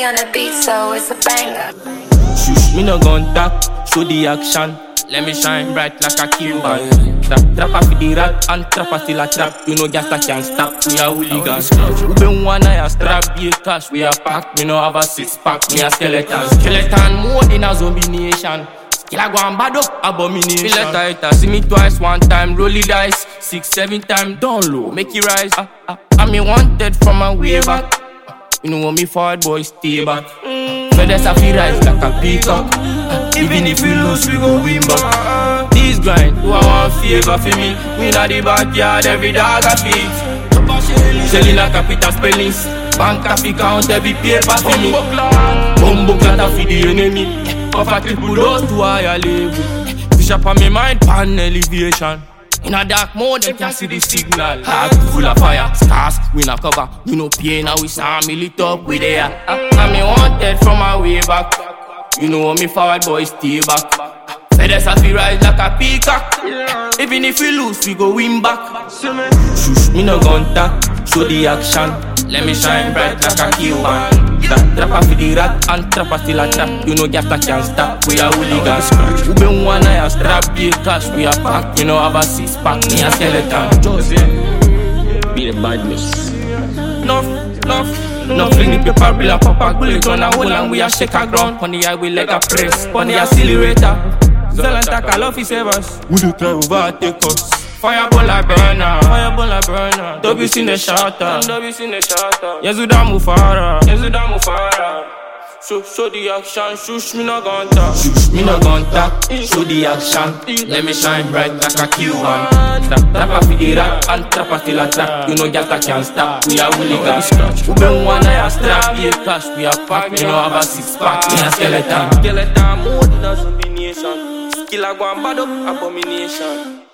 on the beat, so it's a banger. Shush, me no gun tap, show the action. Let me shine bright like a Cuban. Trap for the rat and trapper still a trap. You know gas that can't stop, we are hooligans. We been one eye a strap, be a cash, we are packed. We no have a 6-pack, me a skeleton. Skeleton mode in a zombie nation. Kill a go and bad up, abomination. Me let tighter, see me twice, one time, roll the dice. 6-7 times, down low, make it rise. I'm me wanted from a way back. You know me forward boy, stay back. Feathers a feel rise like a peacock. Even if we lose, we go win back. This grind, who I want favor for me. We na the backyard, every dog a feed. Selling a capital spellings. Bank a fi count every paper for me. Bumbo clatter for the enemy. Cover triple dose to higher level. Fish up on me mind, pan elevation. In a dark mode, they can see the signal. Heart full of fire, scars, we not cover. We no pain, now we saw me lit up with the air. I'm me wanted from my way back. You know me forward boy, stay back. Feathers a fi rise like a peacock. Even if we lose, we go win back. Shush, me no gun tap, show the action. Let me shine bright like a Cuban. Trapper for the rat and trapper still a trap. You know gas that can't stop, we are hooligans. We been one eye a strap, be a cash, we are packed. You know have a 6-pack, me a skeleton. Just be the badness. No fling the paper bill and pop a bullet on a hole and we a shake a ground. On the eye we leg a press, on the accelerator. Zolanta call officers. We do try overtake us. Fireball like burner, fireball like burner. Don't be seen the shatter, don't be seen the shatter. Yezuda Mufara, Yezuda Mufara. Show the action, shush me no gun tap. Shush me no gun tap, show the action. Let me shine bright like a Cuban. Trapper for the rat and trapper still a trap. You know gas that can't stop, we are hooligans. We been one eye a strap, be a cash, we are packed. You know have a 6-pack, me a skeleton. Skeleton mode in a zombie nation. Kill a go and bad up, abomination.